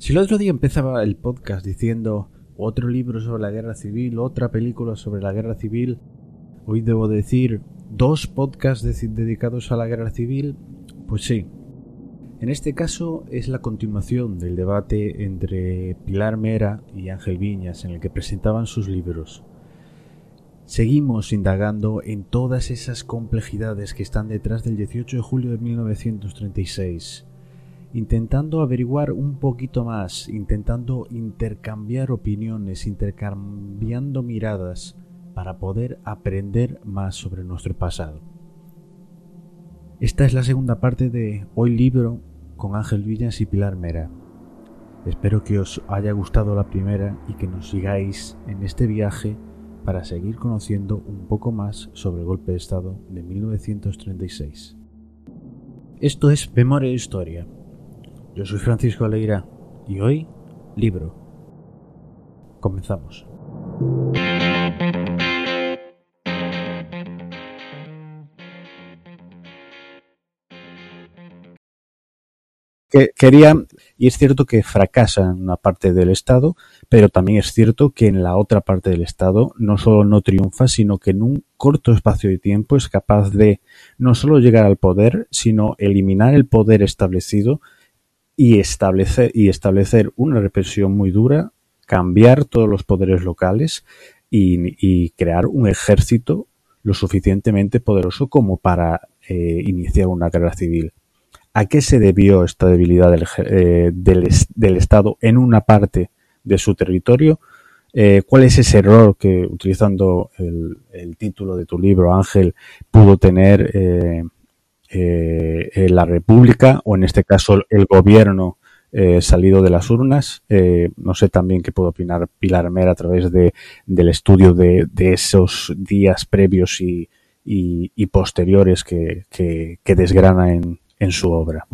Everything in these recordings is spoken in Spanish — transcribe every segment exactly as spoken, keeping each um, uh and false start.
Si el otro día empezaba el podcast diciendo otro libro sobre la guerra civil, otra película sobre la guerra civil, hoy debo decir dos podcasts de- dedicados a la guerra civil, pues sí. En este caso es la continuación del debate entre Pilar Mera y Ángel Viñas en el que presentaban sus libros. Seguimos indagando en todas esas complejidades que están detrás del dieciocho de julio de mil novecientos treinta y seis, intentando averiguar un poquito más, intentando intercambiar opiniones, intercambiando miradas para poder aprender más sobre nuestro pasado. Esta es la segunda parte de Hoy Libro con Ángel Viñas y Pilar Mera. Espero que os haya gustado la primera y que nos sigáis en este viaje para seguir conociendo un poco más sobre el golpe de Estado de mil novecientos treinta y seis. Esto es Memoria e Historia. Yo soy Francisco Aleira y hoy, libro. Comenzamos. Que quería, y es cierto que fracasa en una parte del Estado, pero también es cierto que en la otra parte del Estado no solo no triunfa, sino que en un corto espacio de tiempo es capaz de no solo llegar al poder, sino eliminar el poder establecido y establecer, y establecer una represión muy dura, cambiar todos los poderes locales y, y crear un ejército lo suficientemente poderoso como para eh, iniciar una guerra civil. ¿A qué se debió esta debilidad del, eh, del, del Estado en una parte de su territorio? Eh, ¿Cuál es ese error que, utilizando el, el título de tu libro, Ángel, pudo tener eh, eh, la República, o en este caso el gobierno eh, salido de las urnas? Eh, no sé también qué puede opinar Pilar Mera a través de, del estudio de, de esos días previos y, y, y posteriores que, que, que desgrana en en su obra.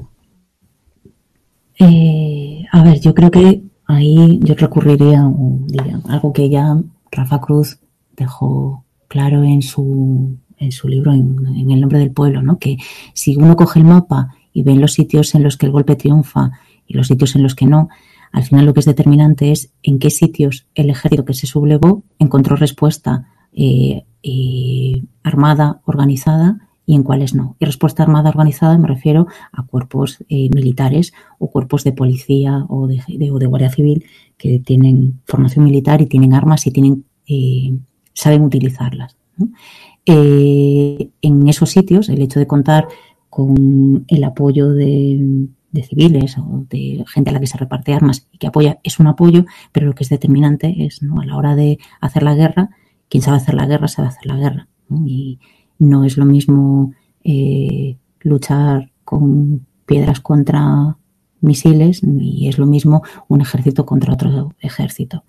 Eh, a ver, yo creo que ahí yo recurriría a diría, algo que ya Rafa Cruz dejó claro en su, en su libro, en, en El nombre del pueblo, ¿no? Que si uno coge el mapa y ve los sitios en los que el golpe triunfa y los sitios en los que no, al final lo que es determinante es en qué sitios el ejército que se sublevó encontró respuesta eh, eh, armada, organizada, y en cuáles no. Y respuesta armada organizada me refiero a cuerpos eh, militares o cuerpos de policía o de, de, o de guardia civil que tienen formación militar y tienen armas y tienen eh, saben utilizarlas, ¿no? Eh, en esos sitios, el hecho de contar con el apoyo de, de civiles o de gente a la que se reparte armas y que apoya es un apoyo, pero lo que es determinante es, ¿no?, a la hora de hacer la guerra, quien sabe hacer la guerra sabe hacer la guerra, ¿no? Y no es lo mismo eh, luchar con piedras contra misiles, ni es lo mismo un ejército contra otro ejército.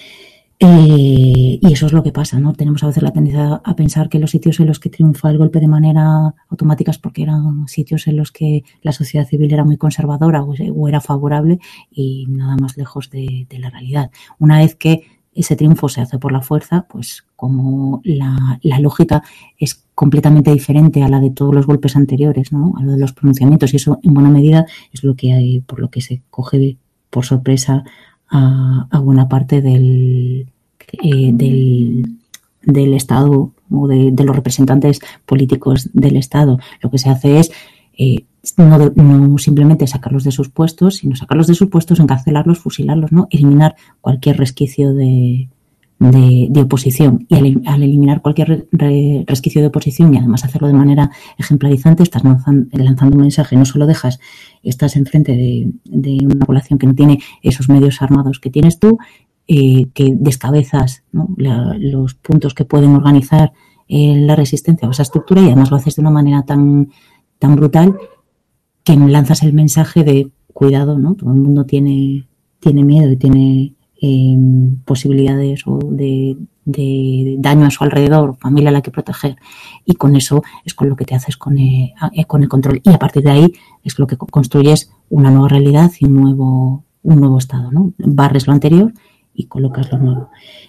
Eh, y eso es lo que pasa, ¿no? Tenemos a veces la tendencia a pensar que los sitios en los que triunfa el golpe de manera automática es porque eran sitios en los que la sociedad civil era muy conservadora o, o era favorable, y nada más lejos de, de la realidad. Una vez que ese triunfo se hace por la fuerza, pues como la, la lógica es completamente diferente a la de todos los golpes anteriores, ¿no?, a lo de los pronunciamientos, y eso en buena medida es lo que hay, por lo que se coge por sorpresa a, a buena parte del, eh, del, del Estado o de, de los representantes políticos del Estado. Lo que se hace es eh, no, de, no simplemente sacarlos de sus puestos, sino sacarlos de sus puestos, encarcelarlos, fusilarlos, ¿no?, eliminar cualquier resquicio de, de, de oposición. Y al, al eliminar cualquier re, re, resquicio de oposición, y además hacerlo de manera ejemplarizante, estás lanzando, lanzando un mensaje. No solo dejas, estás enfrente de, de una población que no tiene esos medios armados que tienes tú, eh, que descabezas, ¿no?, la, los puntos que pueden organizar eh, la resistencia o esa estructura, y además lo haces de una manera tan, tan brutal que lanzas el mensaje de cuidado, ¿no? Todo el mundo tiene, tiene miedo y tiene eh, posibilidades o de, de daño a su alrededor, familia a la que proteger, y con eso es con lo que te haces con el, con el control, y a partir de ahí es lo que construyes una nueva realidad y un nuevo, un nuevo estado, ¿no? Barres lo anterior y colocas lo nuevo.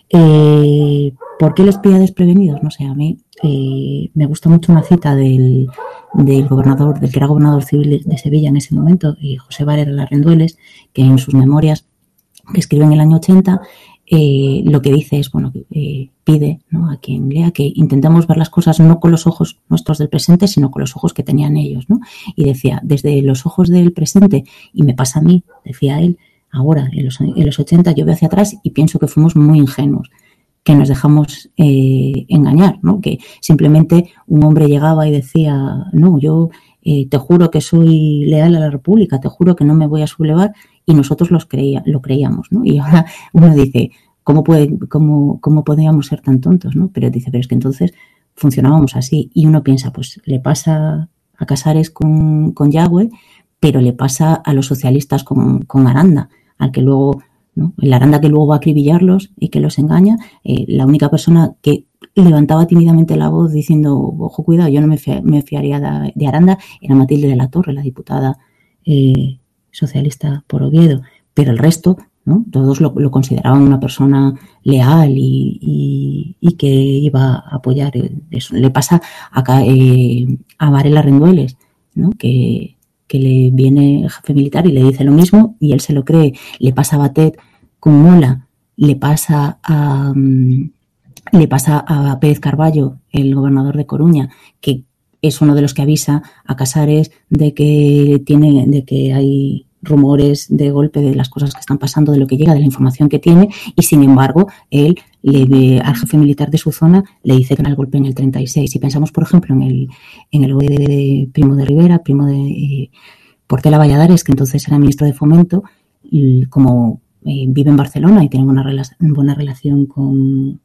Eh, ¿Por qué los pilla desprevenidos? No sé, a mí eh, me gusta mucho una cita del, del gobernador, del que era gobernador civil de Sevilla en ese momento, eh, José Varela Larrendueles, que en sus memorias que escribe en el año ochenta, eh, lo que dice es, bueno, eh, pide, ¿no?, a quien lea que intentemos ver las cosas no con los ojos nuestros del presente, sino con los ojos que tenían ellos, ¿no? Y decía, desde los ojos del presente, y me pasa a mí, decía él, ahora, en los, en los ochenta, yo veo hacia atrás y pienso que fuimos muy ingenuos, que nos dejamos eh, engañar, ¿no? Que simplemente un hombre llegaba y decía, no, yo eh, te juro que soy leal a la República, te juro que no me voy a sublevar, y nosotros los creía, lo creíamos, ¿no? Y ahora uno dice, ¿cómo, puede, cómo, cómo podíamos ser tan tontos, ¿no? Pero dice, pero es que entonces funcionábamos así. Y uno piensa, pues le pasa a Casares con, con Yagüe, pero le pasa a los socialistas con, con Aranda, al que luego, ¿no?, el Aranda que luego va a acribillarlos y que los engaña. Eh, la única persona que levantaba tímidamente la voz diciendo, ojo, cuidado, yo no me, fia, me fiaría de, de Aranda, era Matilde de la Torre, la diputada eh, socialista por Oviedo, pero el resto, ¿no?, todos lo, lo consideraban una persona leal y, y, y que iba a apoyar eso. Le pasa a, eh, a Varela Rendueles, ¿no?, que, que le viene jefe militar y le dice lo mismo y él se lo cree. Le pasa a Batet con Mola, le pasa a um, le pasa a Pérez Carballo, el gobernador de Coruña, que es uno de los que avisa a Casares de que tiene, de que hay rumores de golpe, de las cosas que están pasando, de lo que llega, de la información que tiene, y sin embargo él le ve al jefe militar de su zona, le dice que era el golpe en el treinta y seis. Si pensamos, por ejemplo, en el en el de, de Primo de Rivera, Primo de eh, Portela Valladares, que entonces era ministro de Fomento, y como eh, vive en Barcelona y tiene una rela- buena relación con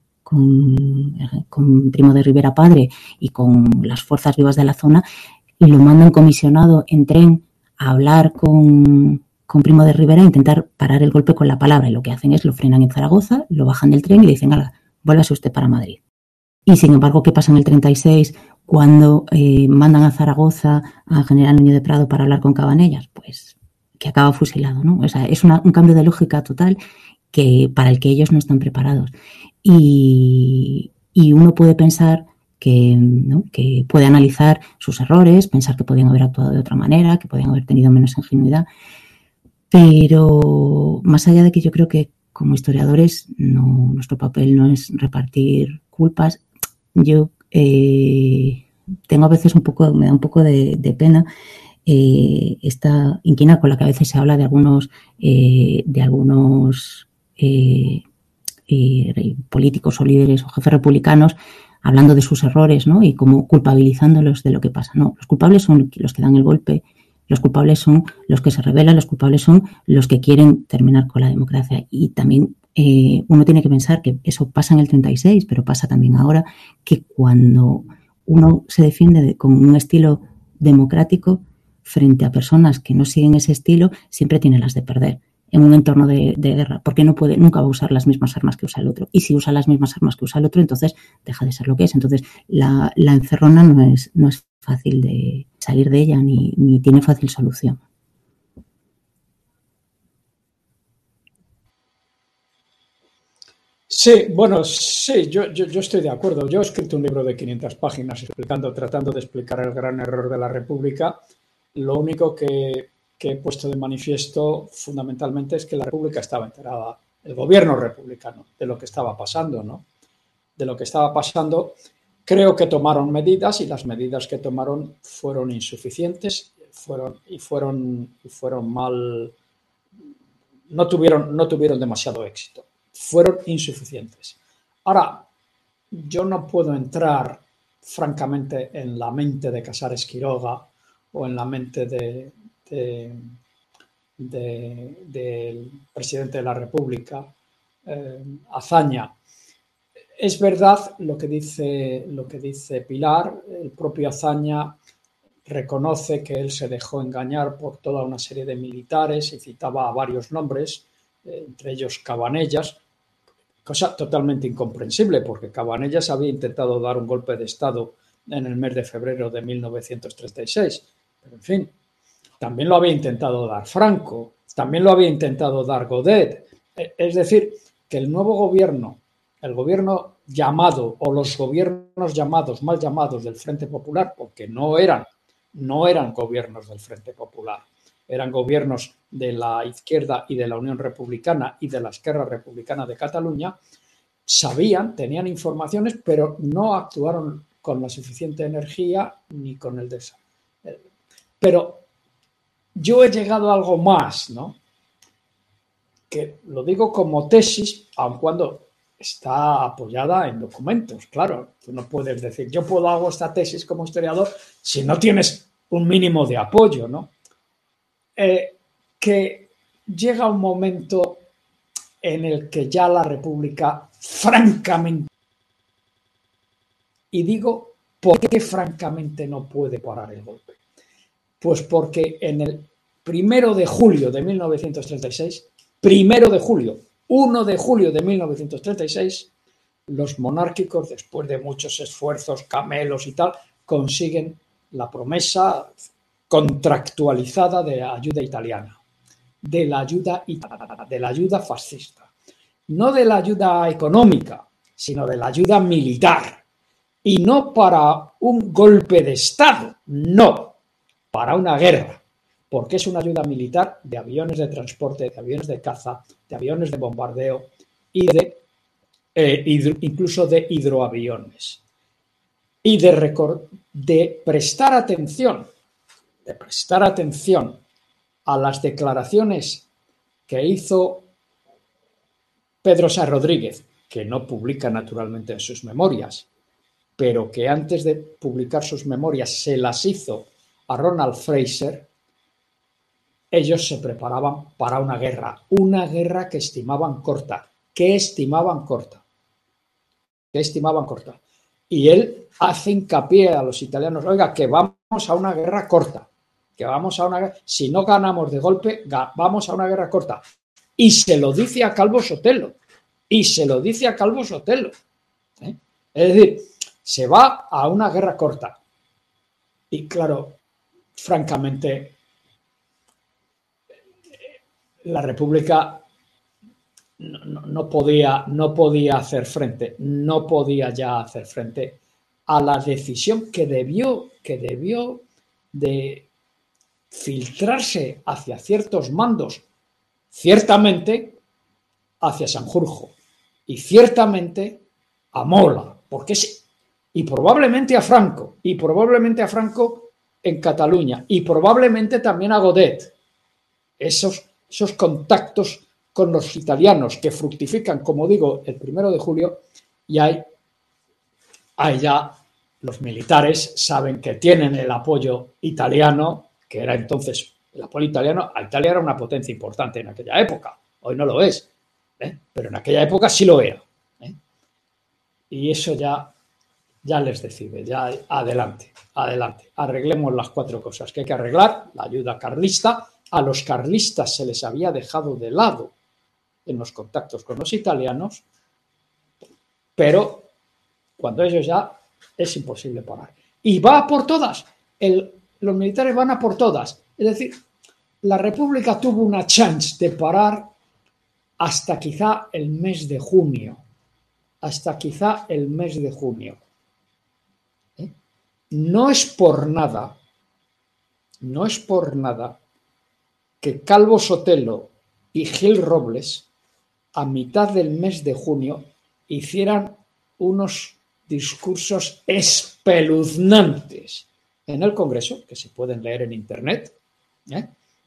Con, con Primo de Rivera padre y con las fuerzas vivas de la zona, y lo mandan comisionado en tren a hablar con, con Primo de Rivera e intentar parar el golpe con la palabra, y lo que hacen es lo frenan en Zaragoza, lo bajan del tren y le dicen, ala, vuélvase usted para Madrid. Y sin embargo, ¿qué pasa en el treinta y seis cuando eh, mandan a Zaragoza al general Núñez de Prado para hablar con Cabanellas? Pues que acaba fusilado, ¿no? O sea, es una, un cambio de lógica total que para el que ellos no están preparados. Y, y uno puede pensar que, ¿no?, que puede analizar sus errores, pensar que podían haber actuado de otra manera, que podían haber tenido menos ingenuidad, pero más allá de que yo creo que como historiadores no, nuestro papel no es repartir culpas, yo eh, tengo a veces un poco, me da un poco de, de pena eh, esta inquina con la que a veces se habla de algunos eh, de algunos eh, eh, políticos o líderes o jefes republicanos hablando de sus errores, ¿no?, y como culpabilizándolos de lo que pasa. No, los culpables son los que dan el golpe, los culpables son los que se rebelan, los culpables son los que quieren terminar con la democracia. Y también eh, uno tiene que pensar que eso pasa en el treinta y seis, pero pasa también ahora, que cuando uno se defiende de, con un estilo democrático frente a personas que no siguen ese estilo, siempre tiene las de perder en un entorno de, de guerra, porque no puede, nunca va a usar las mismas armas que usa el otro. Y si usa las mismas armas que usa el otro, entonces deja de ser lo que es. Entonces la, la encerrona no es, no es fácil de salir de ella, ni, ni tiene fácil solución. Sí, bueno, sí, yo, yo, yo estoy de acuerdo. Yo he escrito un libro de quinientas páginas explicando, tratando de explicar el gran error de la República. Lo único que, que he puesto de manifiesto fundamentalmente es que la República estaba enterada, el gobierno republicano, de lo que estaba pasando, ¿no? De lo que estaba pasando. Creo que tomaron medidas y las medidas que tomaron fueron insuficientes fueron, y, fueron, y fueron mal, no tuvieron, no tuvieron demasiado éxito. Fueron insuficientes. Ahora, yo no puedo entrar, francamente, en la mente de Casares Quiroga o en la mente de, de, de, del presidente de la República, eh, Azaña. Es verdad lo que dice, lo que dice Pilar, el propio Azaña reconoce que él se dejó engañar por toda una serie de militares y citaba a varios nombres, eh, entre ellos Cabanellas, cosa totalmente incomprensible, porque Cabanellas había intentado dar un golpe de Estado en el mes de febrero de mil novecientos treinta y seis. Pero, en fin, también lo había intentado dar Franco, también lo había intentado dar Godet. Es decir, que el nuevo gobierno, el gobierno llamado o los gobiernos llamados, mal llamados del Frente Popular, porque no eran, no eran gobiernos del Frente Popular, eran gobiernos de la izquierda y de la Unión Republicana y de la Esquerra Republicana de Cataluña, sabían, tenían informaciones, pero no actuaron con la suficiente energía ni con el deseo. Pero yo he llegado a algo más, ¿no? Que lo digo como tesis, aun cuando está apoyada en documentos, claro. Tú no puedes decir, yo puedo hago esta tesis como historiador si no tienes un mínimo de apoyo, ¿no? Eh, que llega un momento en el que ya la República, francamente, y digo, ¿por qué francamente no puede parar el golpe? Pues porque en el primero de julio de mil novecientos treinta y seis, primero de julio, uno de julio de mil novecientos treinta y seis, los monárquicos, después de muchos esfuerzos, camelos y tal, consiguen la promesa contractualizada de ayuda italiana, de la ayuda, de la ayuda fascista, no de la ayuda económica, sino de la ayuda militar, y no para un golpe de Estado, no, para una guerra, porque es una ayuda militar de aviones de transporte, de aviones de caza, de aviones de bombardeo y de eh, hidro, incluso de hidroaviones, y de, de prestar atención, de prestar atención a las declaraciones que hizo Pedro Sáenz Rodríguez, que no publica naturalmente en sus memorias, pero que antes de publicar sus memorias se las hizo a Ronald Fraser. Ellos se preparaban para una guerra, una guerra que estimaban corta, que estimaban corta, que estimaban corta. Y él hace hincapié a los italianos, oiga, que vamos a una guerra corta, que vamos a una guerra, si no ganamos de golpe, vamos a una guerra corta. Y se lo dice a Calvo Sotelo, y se lo dice a Calvo Sotelo. ¿eh? Es decir, se va a una guerra corta. Y claro, francamente, la República no, no, no, podía, no podía hacer frente, no podía ya hacer frente a la decisión que debió, que debió de filtrarse hacia ciertos mandos, ciertamente hacia Sanjurjo y ciertamente a Mola, porque sí, y probablemente a Franco, y probablemente a Franco en Cataluña, y probablemente también a Godet. Esos, esos contactos con los italianos que fructifican, como digo, el primero de julio, y hay, hay ya los militares saben que tienen el apoyo italiano, que era entonces el apoyo italiano. Italia era una potencia importante en aquella época, hoy no lo es, ¿eh? Pero en aquella época sí lo era. ¿eh? Y eso ya, ya les decide, ya adelante, adelante, arreglemos las cuatro cosas que hay que arreglar, la ayuda carlista. A los carlistas se les había dejado de lado en los contactos con los italianos, pero cuando ellos ya es imposible parar. Y va a por todas, el, los militares van a por todas. Es decir, la República tuvo una chance de parar hasta quizá el mes de junio, hasta quizá el mes de junio. ¿Eh? No es por nada, no es por nada que Calvo Sotelo y Gil Robles, a mitad del mes de junio, hicieran unos discursos espeluznantes en el Congreso, que se pueden leer en Internet, ¿eh?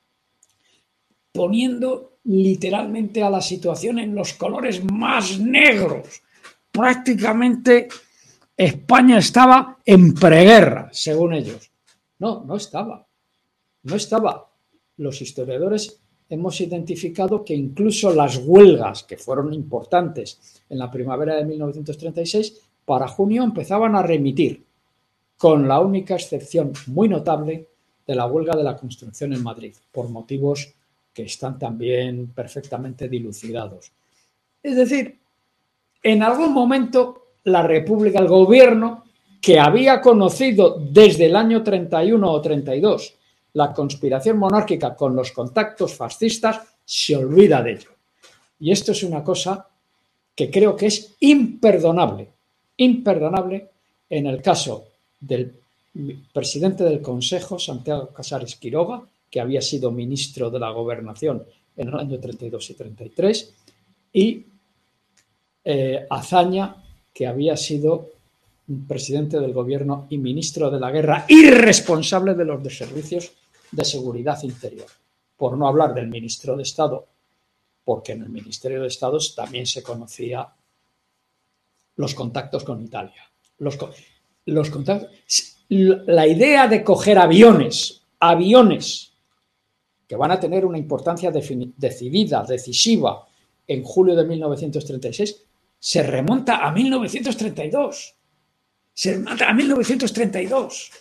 poniendo literalmente a la situación en los colores más negros. Prácticamente España estaba en preguerra, según ellos. No, no estaba. No estaba. Los historiadores hemos identificado que incluso las huelgas, que fueron importantes en la primavera de mil novecientos treinta y seis, para junio empezaban a remitir, con la única excepción muy notable de la huelga de la construcción en Madrid, por motivos que están también perfectamente dilucidados. Es decir, en algún momento la República, el gobierno, que había conocido desde el año treinta y uno o treinta y dos la conspiración monárquica con los contactos fascistas, se olvida de ello. Y esto es una cosa que creo que es imperdonable, imperdonable en el caso del presidente del Consejo, Santiago Casares Quiroga, que había sido ministro de la Gobernación en el año treinta y dos y treinta y tres, y eh, Azaña, que había sido presidente del gobierno y ministro de la guerra y responsable de los servicios de seguridad interior. Por no hablar del ministro de Estado, porque en el Ministerio de Estado también se conocía los contactos con Italia. Los, los contactos, la idea de coger aviones, aviones que van a tener una importancia decidida, decisiva, en julio de mil novecientos treinta y seis, se remonta a mil novecientos treinta y dos. Se remonta a mil novecientos treinta y dos.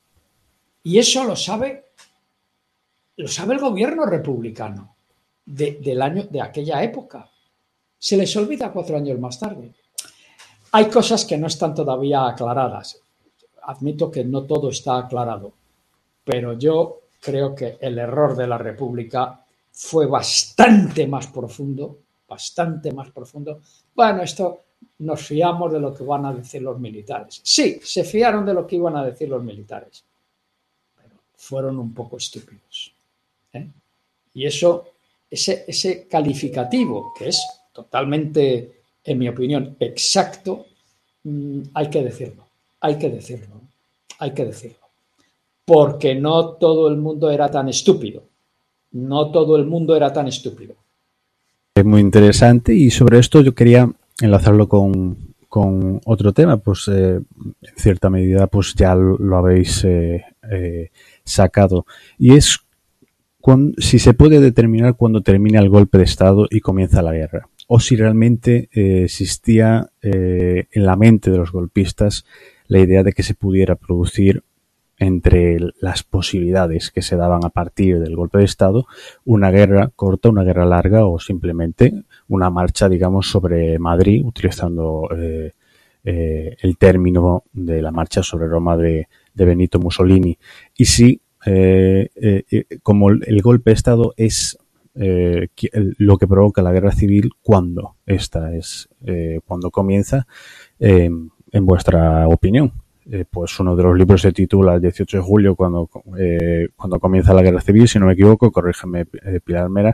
Y eso lo sabe, lo sabe el gobierno republicano de, del año, de aquella época. Se les olvida cuatro años más tarde. Hay cosas que no están todavía aclaradas. Admito que no todo está aclarado, pero yo creo que el error de la República fue bastante más profundo, bastante más profundo. Bueno, esto nos fiamos de lo que van a decir los militares. Sí, se fiaron de lo que iban a decir los militares, pero fueron un poco estúpidos, ¿eh? Y eso, ese, ese calificativo, que es totalmente, en mi opinión, exacto, mmm, hay que decirlo, hay que decirlo, hay que decirlo. Porque no todo el mundo era tan estúpido. No todo el mundo era tan estúpido. Es muy interesante, y sobre esto yo quería enlazarlo con, con otro tema. Pues eh, en cierta medida pues ya lo habéis eh, eh, sacado, y es cuando, si se puede determinar cuándo termina el golpe de Estado y comienza la guerra, o si realmente eh, existía eh, en la mente de los golpistas la idea de que se pudiera producir, entre las posibilidades que se daban a partir del golpe de Estado, una guerra corta, una guerra larga, o simplemente una marcha, digamos, sobre Madrid, utilizando eh, eh, el término de la marcha sobre Roma de, de Benito Mussolini. Y si, eh, eh, como el golpe de Estado es eh, lo que provoca la guerra civil, ¿cuándo esta es, eh, cuando comienza, eh, en vuestra opinión? Eh, pues uno de los libros se titula El dieciocho de julio, cuando, eh, cuando comienza la guerra civil, si no me equivoco, corrígeme, eh, Pilar Mera,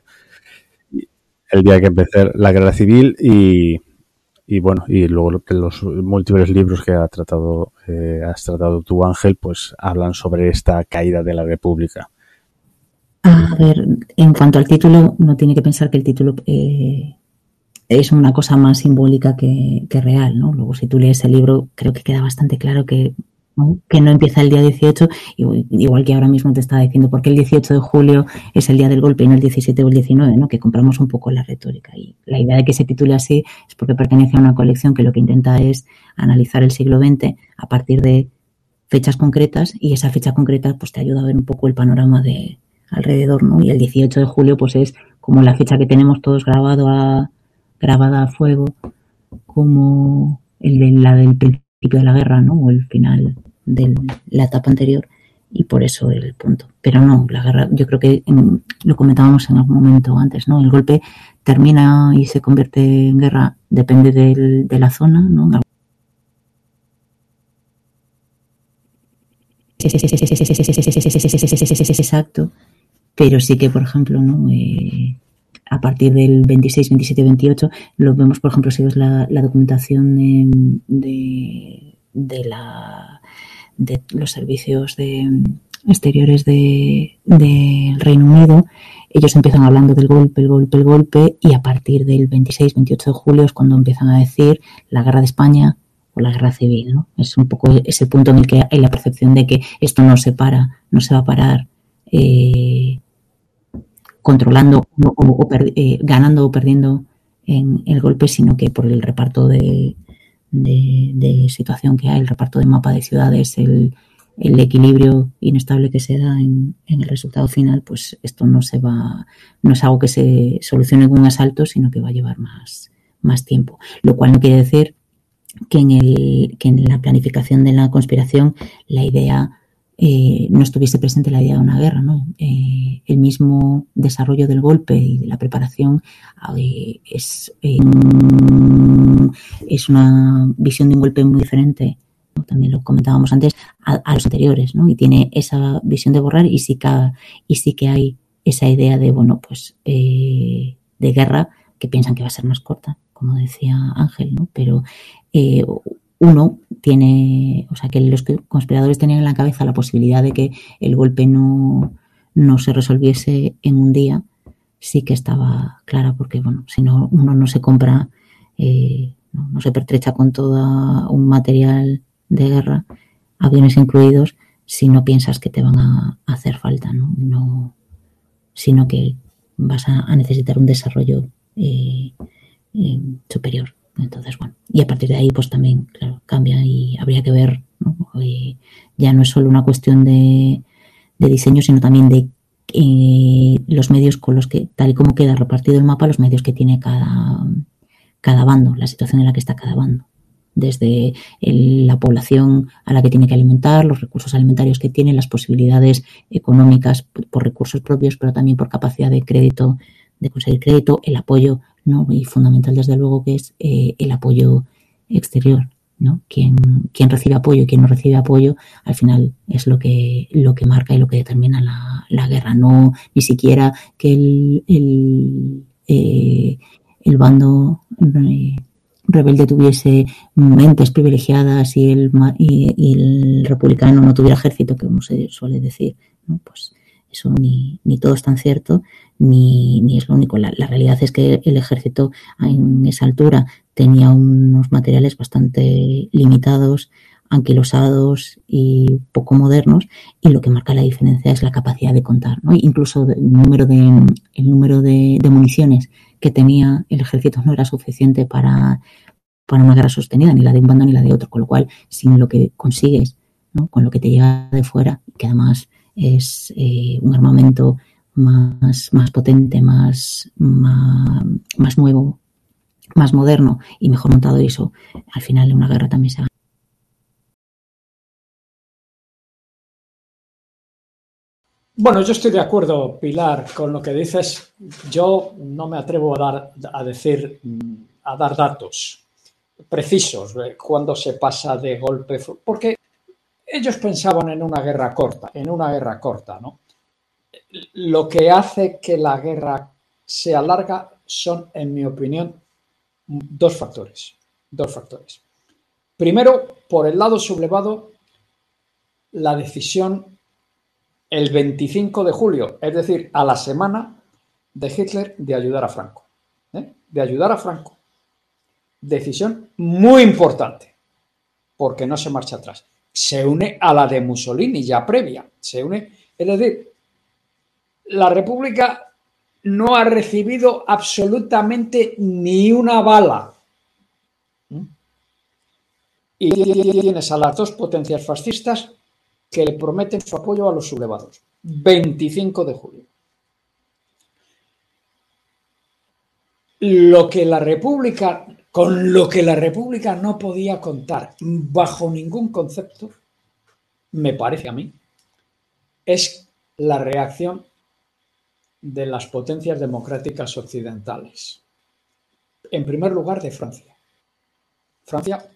el día que empezó la guerra civil, y, y bueno, y luego que los múltiples libros que ha tratado, eh, has tratado tú, Ángel, pues hablan sobre esta caída de la República. A ver, en cuanto al título, uno tiene que pensar que el título eh, es una cosa más simbólica que, que real, ¿no? Luego, si tú lees el libro, creo que queda bastante claro que, ¿no? que no empieza el día dieciocho, igual que ahora mismo te estaba diciendo por qué el dieciocho de julio es el día del golpe y no el diecisiete o el diecinueve, ¿no? Que compramos un poco la retórica. Y la idea de que se titule así es porque pertenece a una colección que lo que intenta es analizar el siglo veinte a partir de fechas concretas, y esa fecha concreta pues te ayuda a ver un poco el panorama de alrededor, ¿no? Y el dieciocho de julio pues es como la fecha que tenemos todos grabado a grabada a fuego, como el de la del principio de la guerra, ¿no? O el final de la etapa anterior, y por eso el punto. Pero no, la guerra, yo creo que en, lo comentábamos en algún momento antes, ¿no? El golpe termina y se convierte en guerra, depende del, de la zona, ¿no? Exacto, pero sí que, por ejemplo, ¿no? Eh, a partir del veintiséis, veintisiete, veintiocho, lo vemos, por ejemplo, si ves la, la documentación de, de, de, la, de los servicios de exteriores de, de Reino Unido, ellos empiezan hablando del golpe, el golpe, el golpe, y a partir del veintiséis, veintiocho de julio es cuando empiezan a decir la guerra de España o la guerra civil, ¿no? Es un poco ese punto en el que hay la percepción de que esto no se para, no se va a parar eh, controlando o, o per, eh, ganando o perdiendo en el golpe, sino que por el reparto de, de, de situación que hay, el reparto de mapa de ciudades, el, el equilibrio inestable que se da en, en el resultado final, pues esto no se va, no es algo que se solucione con un asalto, sino que va a llevar más, más tiempo. Lo cual no quiere decir que en, el, que en la planificación de la conspiración la idea eh, no estuviese presente la idea de una guerra, ¿no? Eh, el mismo desarrollo del golpe y de la preparación eh, es, eh, es una visión de un golpe muy diferente, ¿no? También lo comentábamos antes, a, a los anteriores, ¿no? Y tiene esa visión de borrar y sí que, y sí que hay esa idea de, bueno, pues eh, de guerra que piensan que va a ser más corta, como decía Ángel, ¿no? Pero eh, uno tiene, o sea, que los conspiradores tenían en la cabeza la posibilidad de que el golpe no, no se resolviese en un día, sí que estaba clara, porque, bueno, si no, uno no se compra, eh, no, no se pertrecha con todo un material de guerra, aviones incluidos, si no piensas que te van a hacer falta, ¿no? No, sino que vas a, a necesitar un desarrollo eh, eh, superior. Entonces, bueno, y a partir de ahí, pues también, claro, cambia y habría que ver, ¿no? Eh, ya no es solo una cuestión de, de diseño, sino también de eh, los medios con los que, tal y como queda repartido el mapa, los medios que tiene cada, cada bando, la situación en la que está cada bando. Desde el, la población a la que tiene que alimentar, los recursos alimentarios que tiene, las posibilidades económicas por, por recursos propios, pero también por capacidad de crédito, de conseguir crédito, el apoyo, ¿no? Y fundamental, desde luego, que es eh, el apoyo exterior, ¿no? Quien, quien recibe apoyo y quien no recibe apoyo, al final es lo que, lo que marca y lo que determina la, la guerra. No ni siquiera que el, el, eh, el bando eh, rebelde tuviese mentes privilegiadas y el, y, y el republicano no tuviera ejército, que como se suele decir, ¿no? Pues eso ni, ni todo es tan cierto, ni, ni es lo único. La, la realidad es que el ejército en esa altura tenía unos materiales bastante limitados, anquilosados y poco modernos, y lo que marca la diferencia es la capacidad de contar, ¿no? Incluso el número de, el número de, de municiones que tenía el ejército no era suficiente para, para una guerra sostenida, ni la de un bando ni la de otro, con lo cual, sin lo que consigues, ¿no? Con lo que te llega de fuera, que además es eh, un armamento más, más potente, más, más, más nuevo, más moderno y mejor montado, y eso al final de una guerra también se gana. Bueno, yo estoy de acuerdo, Pilar, con lo que dices. Yo no me atrevo a dar, a decir, a dar datos precisos de cuándo se pasa de golpe, porque ellos pensaban en una guerra corta, en una guerra corta, ¿no? Lo que hace que la guerra sea larga son, en mi opinión, dos factores. Dos factores. Primero, por el lado sublevado, la decisión el veinticinco de julio, es decir, a la semana de Hitler, de ayudar a Franco. ¿eh? De ayudar a Franco. Decisión muy importante, porque no se marcha atrás. Se une a la de Mussolini ya previa. Se une, es decir, la República no ha recibido absolutamente ni una bala. Y tienes a las dos potencias fascistas que le prometen su apoyo a los sublevados. veinticinco de julio. Lo que la República, con lo que la República no podía contar bajo ningún concepto, me parece a mí, es la reacción de las potencias democráticas occidentales. En primer lugar, de Francia. Francia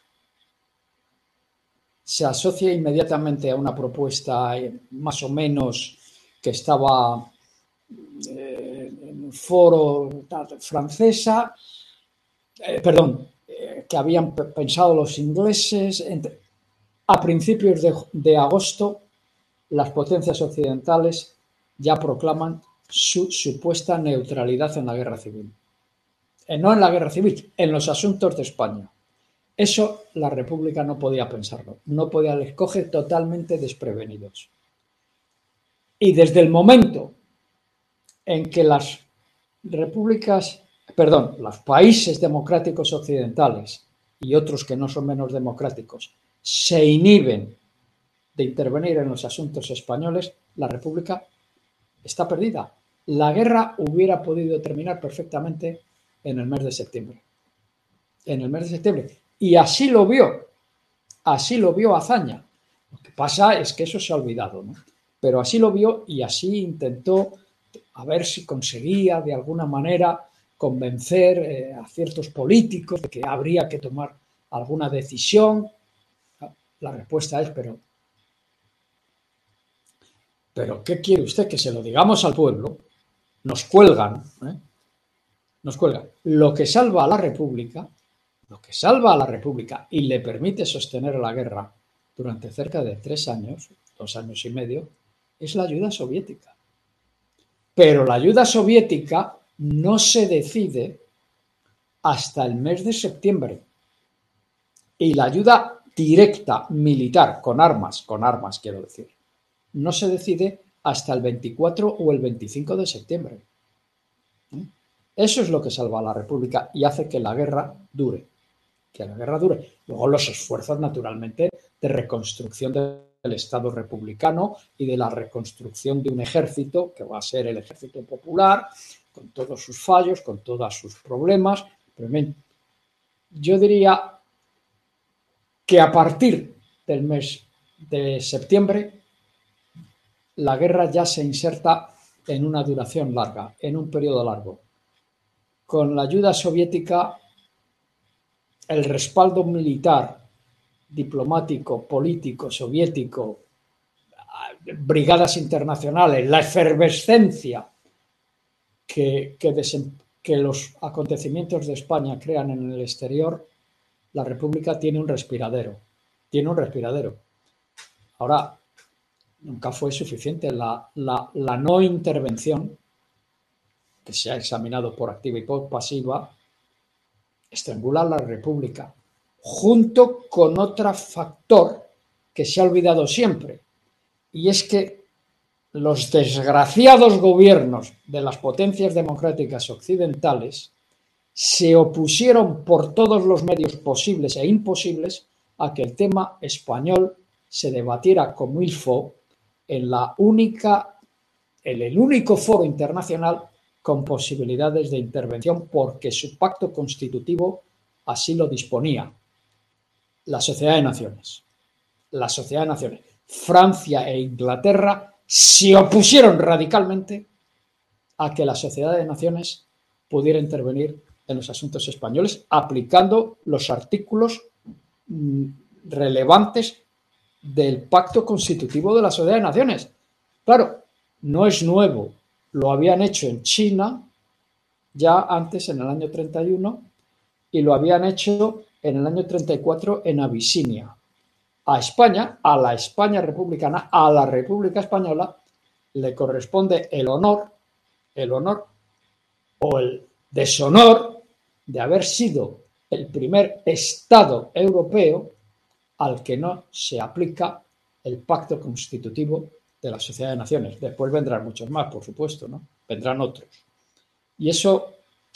se asocia inmediatamente a una propuesta más o menos que estaba eh, en el foro francesa, eh, perdón, eh, que habían pensado los ingleses. Entre, a principios de, de agosto, las potencias occidentales ya proclaman su supuesta neutralidad en la guerra civil. Eh, no en la guerra civil, en los asuntos de España. Eso la República no podía pensarlo, no podía, les coge totalmente desprevenidos. Y desde el momento en que las repúblicas, perdón, los países democráticos occidentales y otros que no son menos democráticos se inhiben de intervenir en los asuntos españoles, la República está perdida. La guerra hubiera podido terminar perfectamente en el mes de septiembre. En el mes de septiembre. Y así lo vio, así lo vio Azaña. Lo que pasa es que eso se ha olvidado, ¿no? Pero así lo vio y así intentó a ver si conseguía de alguna manera convencer eh, a ciertos políticos de que habría que tomar alguna decisión. La respuesta es, pero, pero ¿qué quiere usted? Que se lo digamos al pueblo. Nos cuelgan, ¿eh? Nos cuelgan. Lo que salva a la República, lo que salva a la República y le permite sostener la guerra durante cerca de tres años, dos años y medio, es la ayuda soviética. Pero la ayuda soviética no se decide hasta el mes de septiembre. Y la ayuda directa militar, con armas, con armas quiero decir, no se decide hasta el veinticuatro o el veinticinco de septiembre. Eso es lo que salva a la República y hace que la guerra dure. Que la guerra dure. Luego los esfuerzos, naturalmente, de reconstrucción del Estado republicano y de la reconstrucción de un ejército que va a ser el ejército popular, con todos sus fallos, con todos sus problemas. Pero yo diría que a partir del mes de septiembre la guerra ya se inserta en una duración larga, en un periodo largo. Con la ayuda soviética, el respaldo militar, diplomático, político, soviético, brigadas internacionales, la efervescencia que, que, desen, que los acontecimientos de España crean en el exterior, la República tiene un respiradero. Tiene un respiradero. Ahora, nunca fue suficiente. La, la, la no intervención, que se ha examinado por activa y por pasiva, estrangula a la República, junto con otro factor que se ha olvidado siempre, y es que los desgraciados gobiernos de las potencias democráticas occidentales se opusieron por todos los medios posibles e imposibles a que el tema español se debatiera como il faut en la única, en el único foro internacional con posibilidades de intervención, porque su pacto constitutivo así lo disponía. La Sociedad de Naciones. La Sociedad de Naciones. Francia e Inglaterra se opusieron radicalmente a que la Sociedad de Naciones pudiera intervenir en los asuntos españoles, aplicando los artículos relevantes del pacto constitutivo de la Sociedad de Naciones. Claro, no es nuevo. Lo habían hecho en China ya antes, en el año treinta y uno, y lo habían hecho en el año treinta y cuatro en Abisinia. A España, a la España republicana, a la República Española, le corresponde el honor, el honor o el deshonor de haber sido el primer Estado europeo al que no se aplica el pacto constitutivo de la Sociedad de Naciones. Después vendrán muchos más, por supuesto, ¿no? Vendrán otros. Y eso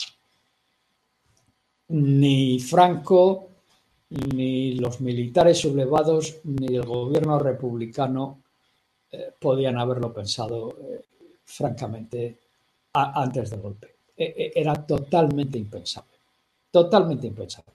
ni Franco, ni los militares sublevados, ni el gobierno republicano eh, podían haberlo pensado eh, francamente a, antes del golpe. E, era totalmente impensable. Totalmente impensable.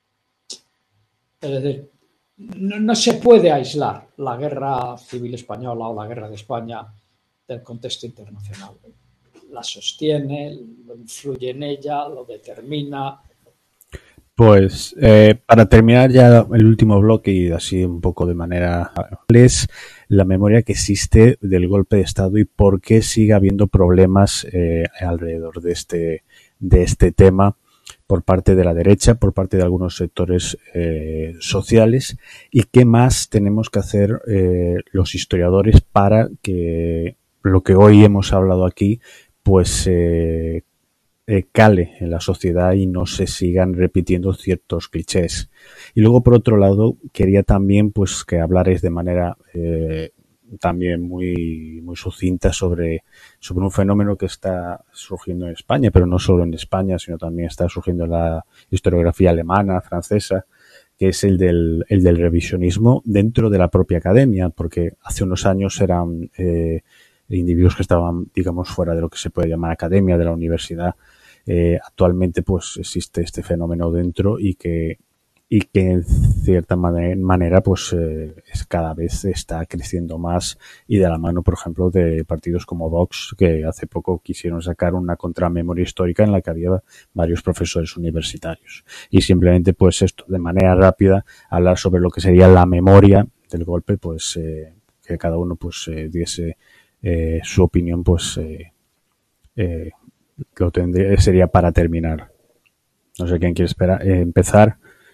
Es decir, no, no se puede aislar la guerra civil española o la guerra de España del contexto internacional. La sostiene, lo influye en ella, lo determina. Pues eh, para terminar ya el último bloque y así un poco de manera, es la memoria que existe del golpe de Estado y por qué sigue habiendo problemas eh, alrededor de este de este tema por parte de la derecha, por parte de algunos sectores eh, sociales, y qué más tenemos que hacer eh, los historiadores para que lo que hoy hemos hablado aquí pues eh, eh, cale en la sociedad y no se sigan repitiendo ciertos clichés. Y luego, por otro lado, quería también pues que hablarais de manera eh, también muy muy sucinta sobre sobre un fenómeno que está surgiendo en España, pero no solo en España, sino también está surgiendo en la historiografía alemana, francesa, que es el del el del revisionismo dentro de la propia academia, porque hace unos años eran eh, individuos que estaban, digamos, fuera de lo que se puede llamar academia, de la universidad. Eh, actualmente pues existe este fenómeno dentro y que y que en cierta manera pues eh, es, cada vez está creciendo más, y de la mano, por ejemplo, de partidos como Vox, que hace poco quisieron sacar una contramemoria histórica en la que había varios profesores universitarios, y simplemente pues esto, de manera rápida, hablar sobre lo que sería la memoria del golpe, pues eh, que cada uno pues eh, diese eh, su opinión, pues eh, eh, lo tendría, sería para terminar. No sé quién quiere esperar, eh, empezar.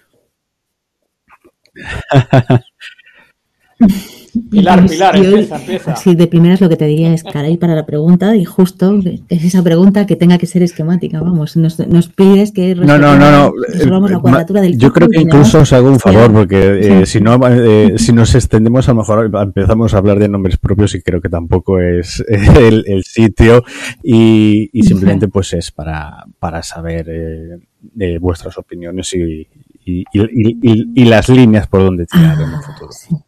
Pilar, Pilar, empieza, empieza. Sí, de primeras lo que te diría es caray para la pregunta, y justo es esa pregunta que tenga que ser esquemática, vamos, nos, nos pides que no, no, no, no. resolvamos la cuadratura del Yo creo que incluso os hago un favor, porque eh, si no, eh, si nos extendemos, a lo mejor empezamos a hablar de nombres propios y creo que tampoco es el, el sitio, y, y simplemente pues es para, para saber eh, eh, vuestras opiniones y, y, y, y, y las líneas por donde tirar en el futuro. Sí.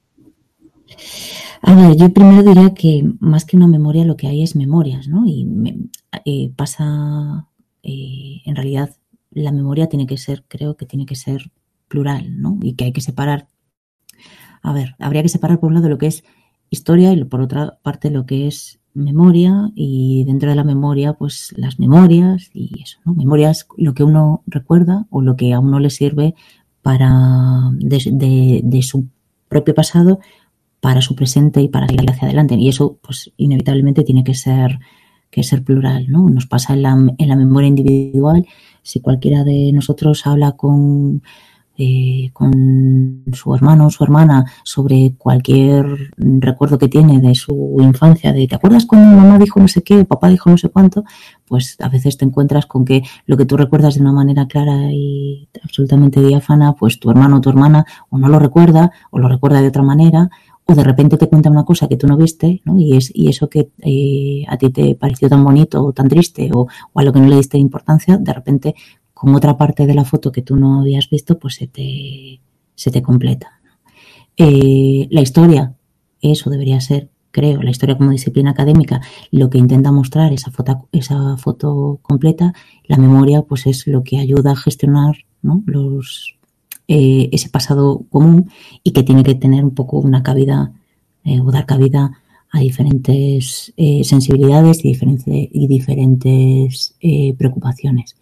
A ver, yo primero diría que más que una memoria lo que hay es memorias, ¿no? Y me, eh, pasa, eh, en realidad la memoria tiene que ser, creo que tiene que ser plural, ¿no? Y que hay que separar, a ver, habría que separar por un lado lo que es historia y por otra parte lo que es memoria, y dentro de la memoria pues las memorias y eso, ¿no? Memorias, lo que uno recuerda o lo que a uno le sirve para de, de, de su propio pasado, para su presente y para ir hacia adelante. Y eso, pues, inevitablemente tiene que ser, que ser plural, ¿no? Nos pasa en la, en la memoria individual. Si cualquiera de nosotros habla con, eh, con su hermano o su hermana sobre cualquier recuerdo que tiene de su infancia, de ¿te acuerdas cuando mamá dijo no sé qué, o papá dijo no sé cuánto? Pues a veces te encuentras con que lo que tú recuerdas de una manera clara y absolutamente diáfana, pues tu hermano o tu hermana o no lo recuerda, o lo recuerda de otra manera, o de repente te cuenta una cosa que tú no viste, ¿no? Y es y eso que eh, a ti te pareció tan bonito o tan triste, o, o a lo que no le diste importancia, de repente con otra parte de la foto que tú no habías visto, pues se te, se te completa. Eh, la historia, eso debería ser, creo, la historia como disciplina académica, lo que intenta mostrar esa foto, esa foto completa. La memoria, pues es lo que ayuda a gestionar, ¿no? los Eh, ese pasado común, y que tiene que tener un poco una cabida eh, o dar cabida a diferentes eh, sensibilidades y, diferente, y diferentes eh, preocupaciones.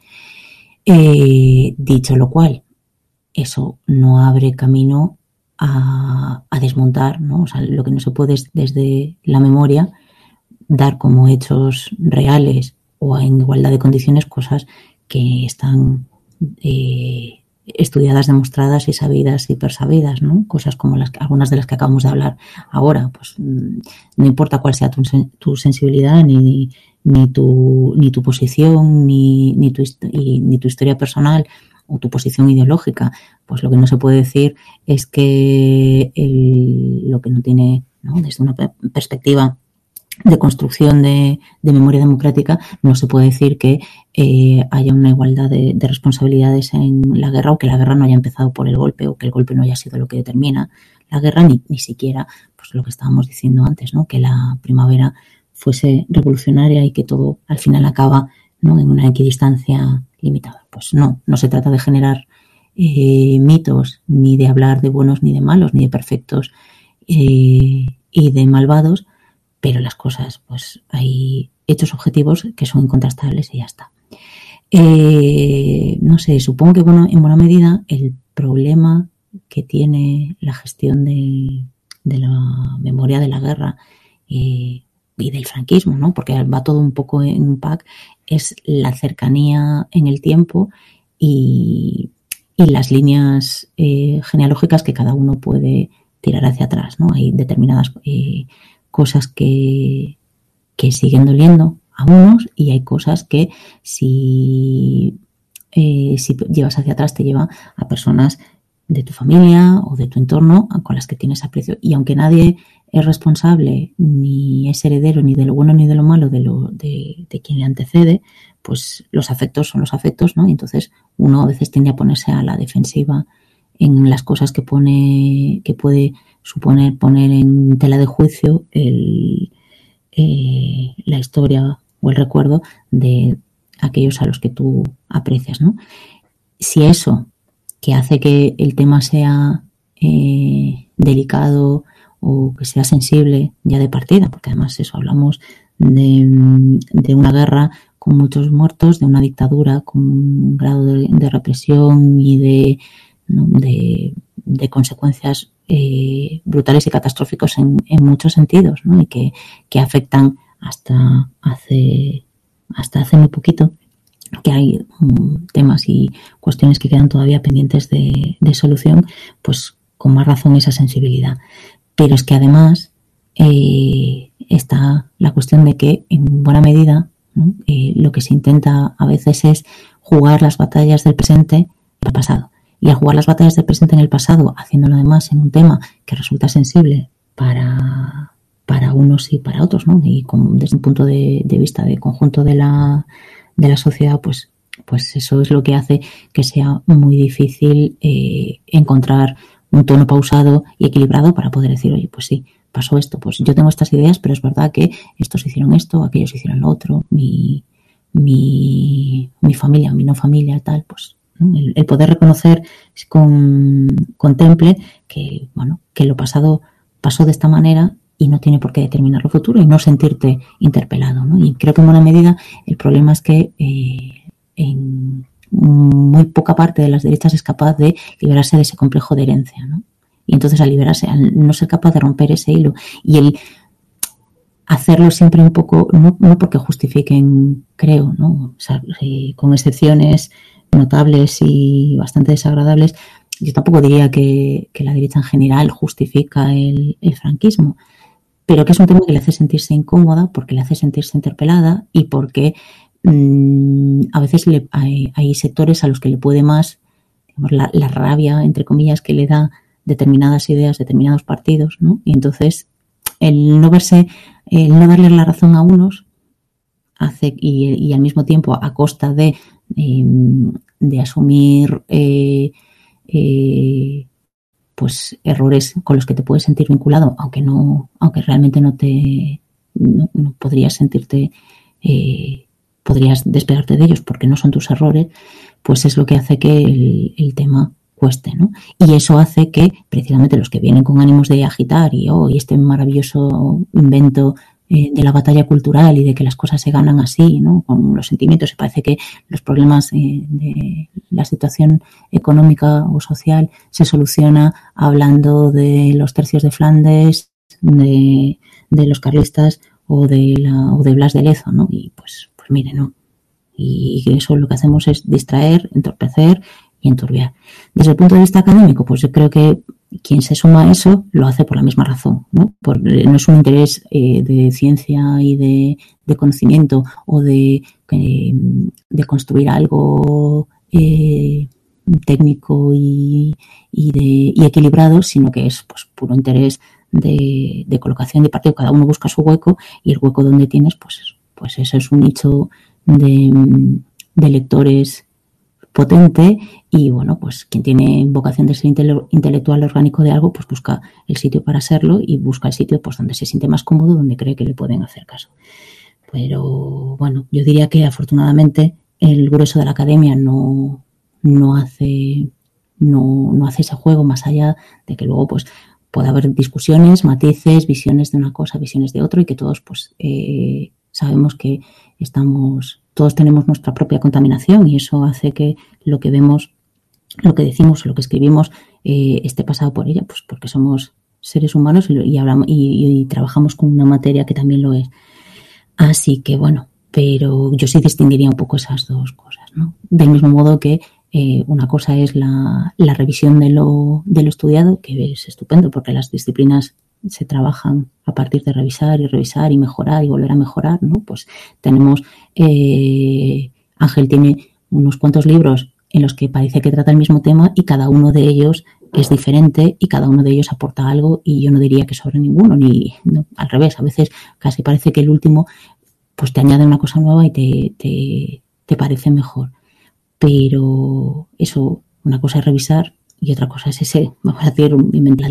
Eh, dicho lo cual, eso no abre camino a, a desmontar, ¿no? O sea, lo que no se puede es desde la memoria dar como hechos reales o en igualdad de condiciones cosas que están eh, estudiadas, demostradas y sabidas y persabidas, ¿no? Cosas como las algunas de las que acabamos de hablar ahora. Pues no importa cuál sea tu, tu sensibilidad, ni, ni tu ni tu posición, ni, ni, tu, y, ni tu historia personal o tu posición ideológica, pues lo que no se puede decir es que el, lo que no tiene, ¿no? Desde una perspectiva de construcción de, de memoria democrática, no se puede decir que eh, haya una igualdad de, de responsabilidades en la guerra, o que la guerra no haya empezado por el golpe, o que el golpe no haya sido lo que determina la guerra, ni, ni siquiera pues lo que estábamos diciendo antes, ¿no? Que la primavera fuese revolucionaria y que todo al final acaba, ¿no? En una equidistancia limitada. Pues no, no se trata de generar eh, mitos, ni de hablar de buenos ni de malos, ni de perfectos eh, y de malvados, pero las cosas, pues hay hechos objetivos que son incontrastables y ya está. Eh, no sé, supongo que bueno, en buena medida el problema que tiene la gestión de, de la memoria de la guerra eh, y del franquismo, ¿no? Porque va todo un poco en un pack, es la cercanía en el tiempo y, y las líneas eh, genealógicas que cada uno puede tirar hacia atrás, ¿no? Hay determinadas eh, cosas que, que siguen doliendo a unos, y hay cosas que si, eh, si llevas hacia atrás te lleva a personas de tu familia o de tu entorno con las que tienes aprecio, y aunque nadie es responsable ni es heredero ni de lo bueno ni de lo malo de, lo, de, de quien le antecede, pues los afectos son los afectos, ¿no? Y entonces uno a veces tiende a ponerse a la defensiva en las cosas que pone, que puede suponer poner en tela de juicio el, eh, la historia o el recuerdo de aquellos a los que tú aprecias, ¿no? Si eso que hace que el tema sea eh, delicado o que sea sensible ya de partida, porque además eso, hablamos de, de una guerra con muchos muertos, de una dictadura con un grado de, de represión y de, ¿no? de, de consecuencias eh, brutales y catastróficos en, en muchos sentidos, ¿no? Y que, que afectan hasta hace, hasta hace muy poquito, que hay um, temas y cuestiones que quedan todavía pendientes de, de solución, pues con más razón esa sensibilidad. Pero es que además eh, está la cuestión de que en buena medida, ¿no? eh, lo que se intenta a veces es jugar las batallas del presente en el pasado. Y al jugar las batallas del presente en el pasado, haciéndolo además en un tema que resulta sensible para, para unos y para otros, ¿no? Y con, desde un punto de, de vista de conjunto de la, de la sociedad, pues, pues eso es lo que hace que sea muy difícil eh, encontrar un tono pausado y equilibrado para poder decir, oye, pues sí, pasó esto, pues yo tengo estas ideas, pero es verdad que estos hicieron esto, aquellos hicieron lo otro, mi, mi, mi familia, mi no familia, tal, pues ¿no? el, el poder reconocer con, con temple que, bueno, que lo pasado pasó de esta manera y no tiene por qué determinar lo futuro y no sentirte interpelado, ¿no? Y creo que en buena medida el problema es que eh, en muy poca parte de las derechas es capaz de liberarse de ese complejo de herencia, ¿no? Y entonces al liberarse, al no ser capaz de romper ese hilo y el hacerlo siempre un poco, no, no porque justifiquen, creo, ¿no? O sea, eh, con excepciones notables y bastante desagradables, yo tampoco diría que, que la derecha en general justifica el, el franquismo, pero que es un tema que le hace sentirse incómoda, porque le hace sentirse interpelada y porque mmm, a veces le, hay, hay sectores a los que le puede más, digamos, la, la rabia, entre comillas, que le da determinadas ideas, determinados partidos, ¿no? Y entonces el no verse, el no darle la razón a unos hace y, y al mismo tiempo a costa de, eh, de asumir eh, eh, pues errores con los que te puedes sentir vinculado, aunque no, aunque realmente no te no, no podrías sentirte eh, podrías despegarte de ellos porque no son tus errores, pues es lo que hace que el, el tema cueste, ¿no? Y eso hace que precisamente los que vienen con ánimos de agitar y oh, y este maravilloso invento eh, de la batalla cultural y de que las cosas se ganan así, ¿no? Con los sentimientos, se parece que los problemas eh, de la situación económica o social se soluciona hablando de los tercios de Flandes, de, de los carlistas o de la o de Blas de Lezo, ¿no? Y pues, pues mire, no. Y eso lo que hacemos es distraer, entorpecer y enturbiar. Desde el punto de vista académico, pues yo creo que quien se suma a eso lo hace por la misma razón, ¿no? Por, no es un interés eh, de ciencia y de, de conocimiento o de, eh, de construir algo eh, técnico y, y, de, y equilibrado, sino que es pues puro interés de, de colocación de partido. Cada uno busca su hueco y el hueco donde tienes, pues, pues eso es un nicho de, de lectores potente y bueno, pues quien tiene vocación de ser intele- intelectual orgánico de algo, pues busca el sitio para serlo y busca el sitio pues donde se siente más cómodo, donde cree que le pueden hacer caso. Pero bueno, yo diría que afortunadamente el grueso de la academia no, no hace no, no hace ese juego, más allá de que luego pues puede haber discusiones, matices, visiones de una cosa, visiones de otro y que todos pues eh, sabemos que estamos todos tenemos nuestra propia contaminación y eso hace que lo que vemos, lo que decimos, lo que escribimos eh, esté pasado por ella, pues porque somos seres humanos y, y, hablamos, y, y trabajamos con una materia que también lo es. Así que bueno, pero yo sí distinguiría un poco esas dos cosas, ¿no? Del mismo modo que eh, una cosa es la, la revisión de lo, de lo estudiado, que es estupendo porque las disciplinas se trabajan a partir de revisar y revisar y mejorar y volver a mejorar, ¿no? Pues tenemos, eh, Ángel tiene unos cuantos libros en los que parece que trata el mismo tema y cada uno de ellos es diferente y cada uno de ellos aporta algo y yo no diría que sobre ninguno, ni no, al revés, a veces casi parece que el último pues te añade una cosa nueva y te, te, te parece mejor. Pero eso, una cosa es revisar y otra cosa es ese, vamos a decir, inventar.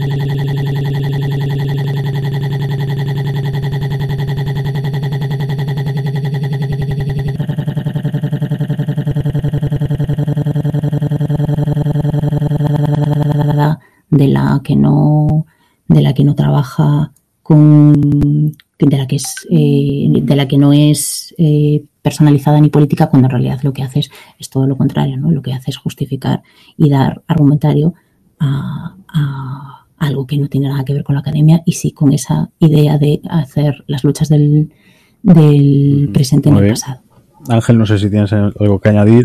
cerrada, de la que no, de la que no trabaja con, de la que es, eh, de la que no es eh, personalizada ni política, cuando en realidad lo que hace es, es todo lo contrario, ¿no? Lo que hace es justificar y dar argumentario a, a algo que no tiene nada que ver con la academia, y sí con esa idea de hacer las luchas del, del presente en el pasado. Ángel, no sé si tienes algo que añadir.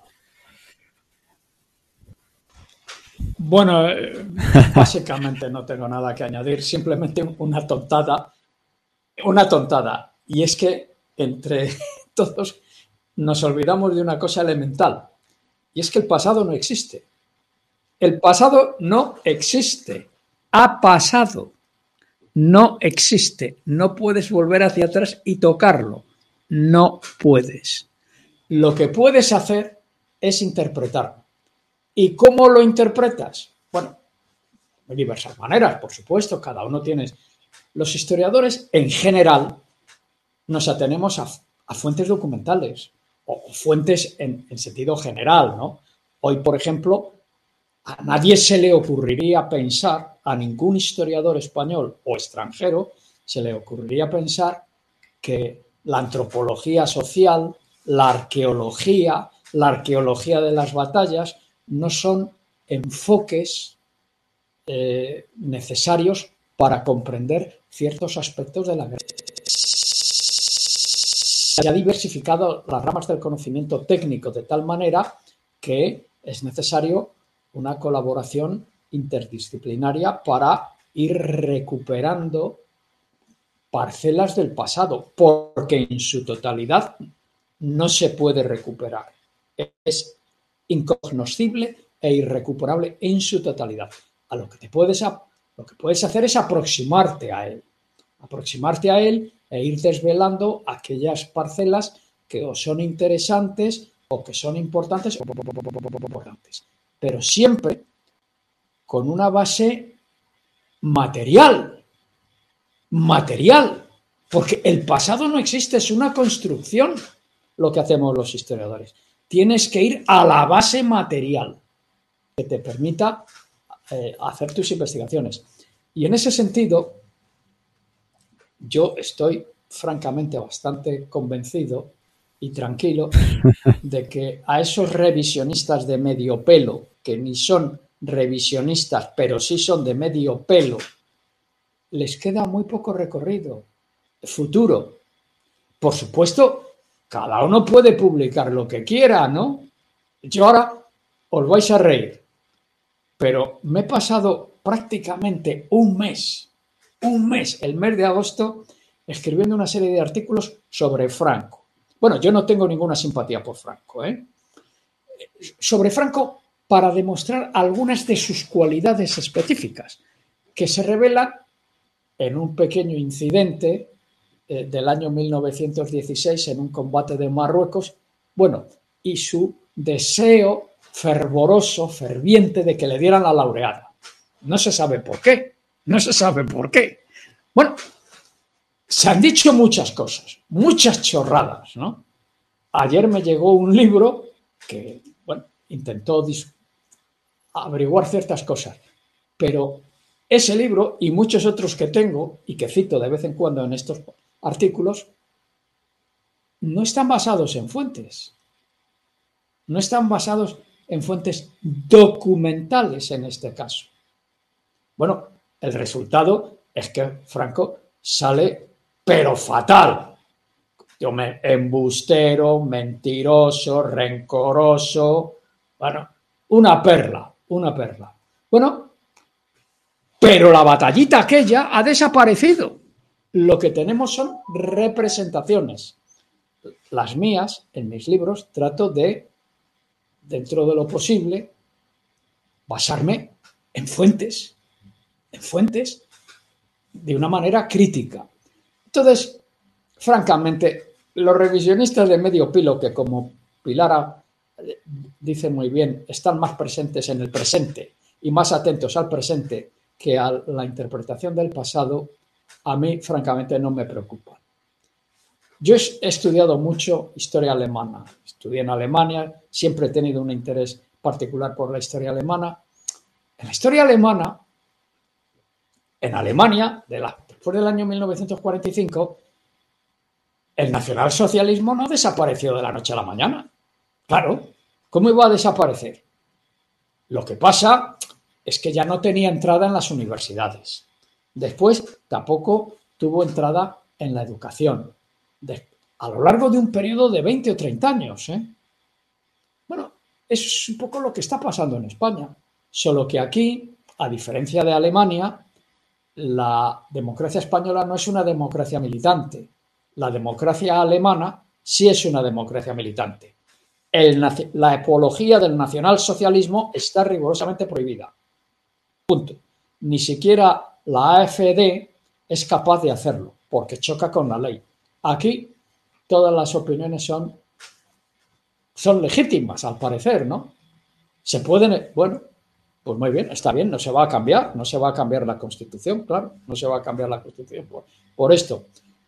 Bueno, básicamente no tengo nada que añadir, simplemente una tontada, una tontada, y es que entre todos nos olvidamos de una cosa elemental, y es que el pasado no existe. El pasado no existe, ha pasado, no existe, no puedes volver hacia atrás y tocarlo, no puedes. Lo que puedes hacer es interpretarlo. ¿Y cómo lo interpretas? Bueno, de diversas maneras, por supuesto, cada uno tiene. Los historiadores, en general, nos atenemos a, a fuentes documentales o, o fuentes en, en sentido general, ¿no? Hoy, por ejemplo, a nadie se le ocurriría pensar, a ningún historiador español o extranjero, se le ocurriría pensar que la antropología social, la arqueología, la arqueología de las batallas, no son enfoques eh, necesarios para comprender ciertos aspectos de la guerra. Se ha diversificado las ramas del conocimiento técnico de tal manera que es necesario una colaboración interdisciplinaria para ir recuperando parcelas del pasado, porque en su totalidad no se puede recuperar. Es incognoscible e irrecuperable en su totalidad. A lo que te puedes, lo que puedes hacer es aproximarte a él, aproximarte a él e ir desvelando aquellas parcelas que o son interesantes o que son importantes o importantes, pero siempre con una base material, material, porque el pasado no existe, es una construcción lo que hacemos los historiadores. Tienes que ir a la base material que te permita eh, hacer tus investigaciones. Y en ese sentido, yo estoy francamente bastante convencido y tranquilo de que a esos revisionistas de medio pelo, que ni son revisionistas, pero sí son de medio pelo, les queda muy poco recorrido futuro. Por supuesto, cada uno puede publicar lo que quiera, ¿no? Yo ahora os vais a reír, pero me he pasado prácticamente un mes, un mes, el mes de agosto, escribiendo una serie de artículos sobre Franco. Bueno, yo no tengo ninguna simpatía por Franco, ¿eh? Sobre Franco para demostrar algunas de sus cualidades específicas, que se revelan en un pequeño incidente eh, del año mil novecientos dieciséis en un combate de Marruecos, bueno, y su deseo fervoroso, ferviente de que le dieran la laureada. No se sabe por qué, no se sabe por qué. Bueno, se han dicho muchas cosas, muchas chorradas, ¿no? Ayer me llegó un libro que, bueno, intentó averiguar ciertas cosas, pero ese libro y muchos otros que tengo y que cito de vez en cuando en estos artículos no están basados en fuentes, no están basados en fuentes documentales en este caso. Bueno, el resultado es que Franco sale pero fatal. Yo me, embustero, mentiroso, rencoroso, bueno, una perla, una perla. Bueno, pero la batallita aquella ha desaparecido. Lo que tenemos son representaciones. Las mías, en mis libros, trato de, dentro de lo posible, basarme en fuentes, en fuentes de una manera crítica. Entonces, francamente, los revisionistas de medio pilo, que como Pilar dice muy bien, están más presentes en el presente y más atentos al presente que a la interpretación del pasado, a mí francamente no me preocupa. Yo he estudiado mucho historia alemana, estudié en Alemania, siempre he tenido un interés particular por la historia alemana En la historia alemana, en Alemania, de la, después del año mil novecientos cuarenta y cinco, el nacionalsocialismo no desapareció de la noche a la mañana. Claro, ¿cómo iba a desaparecer? Lo que pasa es que ya no tenía entrada en las universidades. Después tampoco tuvo entrada en la educación. De, a lo largo de un periodo de veinte o treinta años. ¿eh? Bueno, eso es un poco lo que está pasando en España. Solo que aquí, a diferencia de Alemania, la democracia española no es una democracia militante. La democracia alemana sí es una democracia militante. El, la apología del nacionalsocialismo está rigurosamente prohibida. Punto. Ni siquiera la A F D es capaz de hacerlo, porque choca con la ley. Aquí todas las opiniones son, son legítimas, al parecer, ¿no? Se pueden, bueno, pues muy bien, está bien, no se va a cambiar, no se va a cambiar la Constitución, claro, no se va a cambiar la Constitución por, por esto.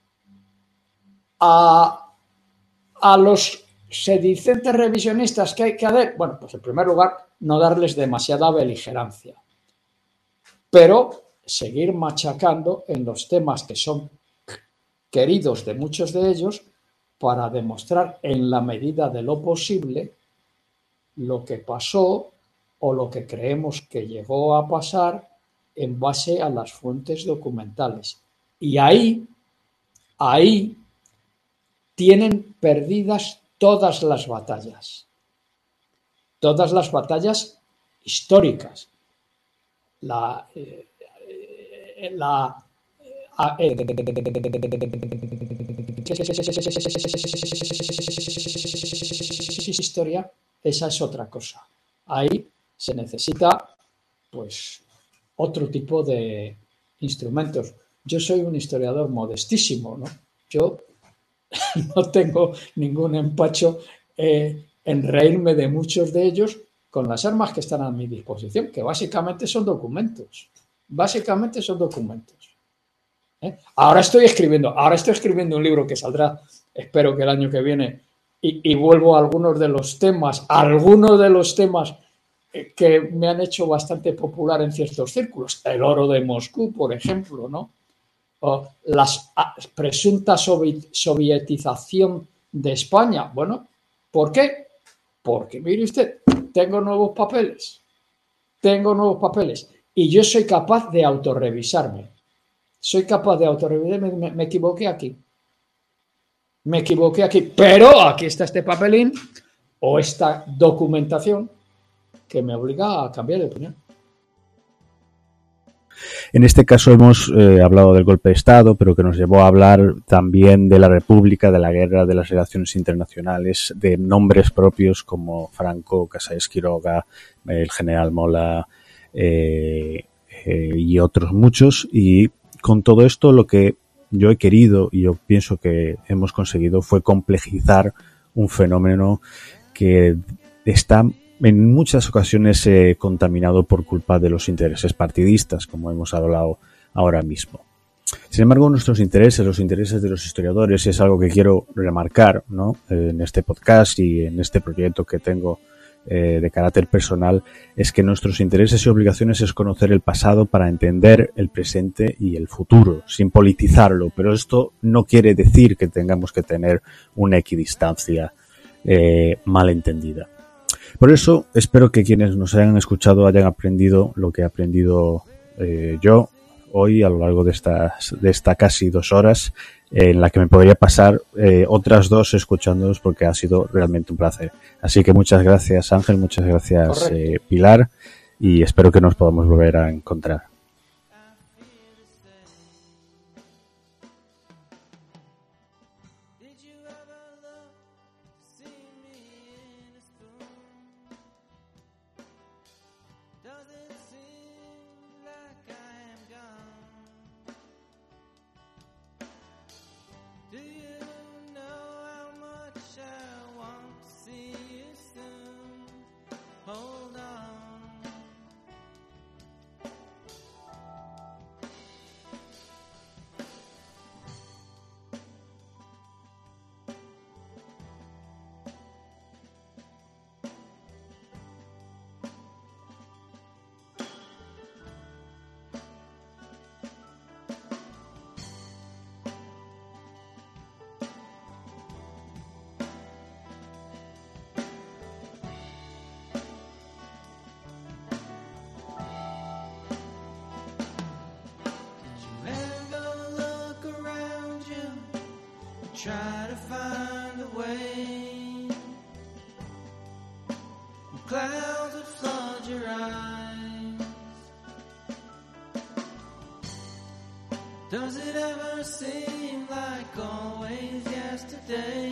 A, a los sedicentes revisionistas que hay que hacer, bueno, pues en primer lugar, no darles demasiada beligerancia, pero seguir machacando en los temas que son queridos de muchos de ellos para demostrar en la medida de lo posible lo que pasó o lo que creemos que llegó a pasar en base a las fuentes documentales. Y ahí, ahí tienen perdidas todas las batallas, todas las batallas históricas. La, eh, la eh, historia, esa es otra cosa. Ahí se necesita, pues, otro tipo de instrumentos. Yo soy un historiador modestísimo, ¿no? Yo no tengo ningún empacho eh, en reírme de muchos de ellos con las armas que están a mi disposición, que básicamente son documentos. Básicamente son documentos. ¿Eh? Ahora estoy escribiendo, ahora estoy escribiendo un libro que saldrá, espero que el año que viene, y, y vuelvo a algunos de los temas, algunos de los temas que me han hecho bastante popular en ciertos círculos. El oro de Moscú, por ejemplo, ¿no? O la presunta sovietización de España. Bueno, ¿por qué? Porque, mire usted, tengo nuevos papeles, tengo nuevos papeles y yo soy capaz de autorrevisarme. Soy capaz de autorrevisarme, me, me equivoqué aquí. Me equivoqué aquí, pero aquí está este papelín o esta documentación que me obliga a cambiar de opinión. En este caso hemos eh, hablado del golpe de Estado, pero que nos llevó a hablar también de la República, de la guerra, de las relaciones internacionales, de nombres propios como Franco, Casares Quiroga, el general Mola eh, eh, y otros muchos. Y con todo esto lo que yo he querido y yo pienso que hemos conseguido fue complejizar un fenómeno que está en muchas ocasiones eh, contaminado por culpa de los intereses partidistas, como hemos hablado ahora mismo. Sin embargo, nuestros intereses, los intereses de los historiadores, es algo que quiero remarcar, ¿no? Eh, en este podcast y en este proyecto que tengo eh, de carácter personal, es que nuestros intereses y obligaciones es conocer el pasado para entender el presente y el futuro, sin politizarlo, pero esto no quiere decir que tengamos que tener una equidistancia eh, malentendida. Por eso espero que quienes nos hayan escuchado hayan aprendido lo que he aprendido eh, yo hoy a lo largo de estas de esta casi dos horas eh, en la que me podría pasar eh, otras dos escuchándolos porque ha sido realmente un placer. Así que muchas gracias Ángel, muchas gracias eh, Pilar y espero que nos podamos volver a encontrar. try to find a way. Clouds would flood your eyes. Does it ever seem like always yesterday?